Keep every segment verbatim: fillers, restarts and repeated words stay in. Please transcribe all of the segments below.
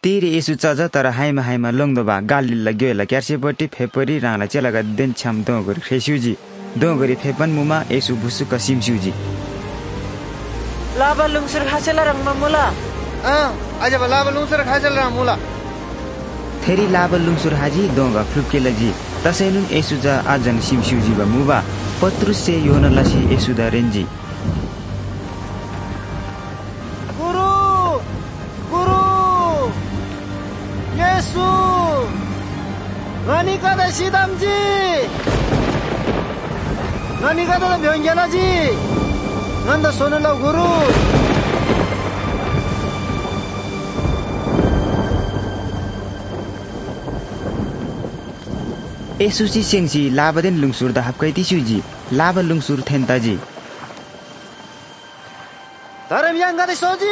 तिर यसु चज तर हाइमा हाइमा लङ्दो बा गालिल्ला गेला क्यार्सेपट्टि फेपरी राङला चेलागा देन छ्याम दोगरी खेस्युजी दोगरी फेपन मुमा यसु भुसुक सिमस्युजी लाबा लुङसुर खासेला रङमा मुला अ आज लाबा लुङसुर खासेला रङ मुला थेरी लाबा लुङसुर हाजी दोगा फ्लुकेलाजी तसैनुन यसु जा आजन सिमस्युजी बा मुबा पत्रुसे योनलासी यसु दा रेन्जी गुरु गुरु Yesu ngani kada sidamji ngani kada 병견하지 nganda sonala guru एसुची सेंगसी लाबदेन लुङसुर दा हपकै तिसुजी लाबा लुङसुर थेन्ताजी धरम यांगादे सोजी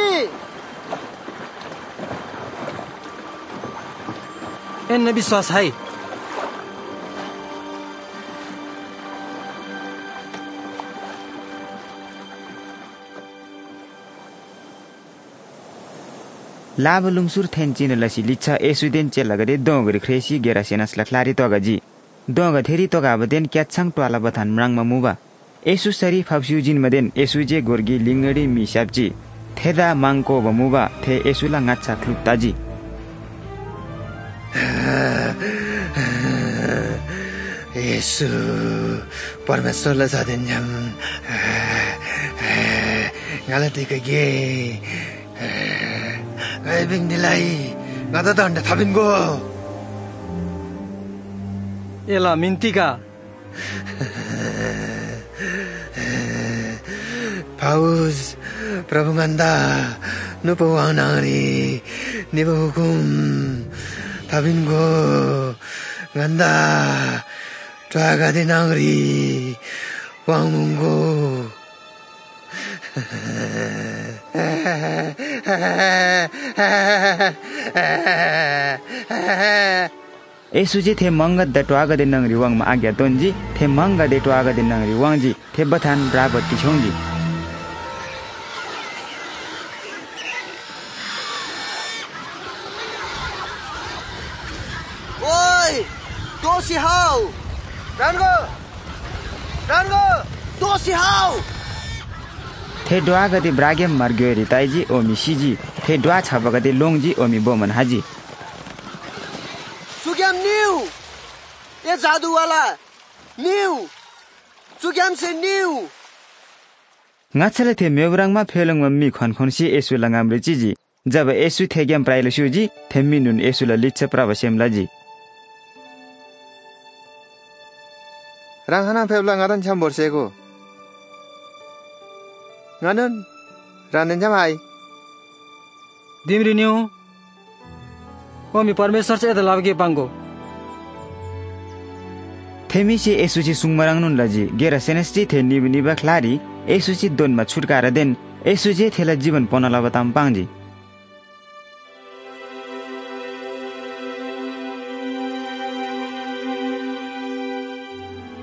एन विश्वास है लाबा लुङसुर थेन्चिन लसी लिच्छा एसुदेन चेलागदे दोगरी ख्रेसी गेरा सेनास लखलारी तोगाजी दोगा थेरी तोगाबदेन क्याछाङ ट्वाला बथान म्राङमा मुबा एसु सरी फाप्सुजिन मदेन एसुजे गोर्गी लिंगडी मिसाबजी थेदा माङको बमुबा थे एसुला ngacha क्लुप्ताजी 예수 परमेश्वरलाई साधेन्जम गालातिकगे गाइबिङदिलाई गादा दण्ड थाबिन्गो एला मिन्तिका पाउस प्रभु गन्दा नुपवानारी निबहुकुम थाबिन्गो गन्दा ट्वागादे नांगरी वांगुंगो एसुजी थे मंगा द ट्वागादे नांगरी वांग मा आज्ञा तोंजी थे मंगा दे ट्वागादे नांगरी वांगजी थे बथान बराबर तिछोंजी ओइ दोसी हाउ रानगो रानगो दोसी हाउ थे ड्वागदे ब्रागेम मार्गेरी ताइजी ओमी सीजी थे ड्वा छाबगदे लोंगजी ओमी बोमन हाजी सुग्याम न्यू ये जादू वाला न्यू सुग्याम से न्यू ngachale the mebrangma phelangma mi khonkhonsi esu langamre chiji jab esu thegem praile suji theminun esu la litcha pravasem laji rang hana phebla ngadan cham borsego nganan ranen jamai दिमरी न्यू ओमी परमेश्वर चाहिँ लागे पांगो थेमिसी एसुची सुङमराङनुन लजी गेरा सेनेस्टी थे निब निबा ख्लारी एसुची दोनमा छुटकारा देन एसुजे थेला जीवन पनला बताम पाङजी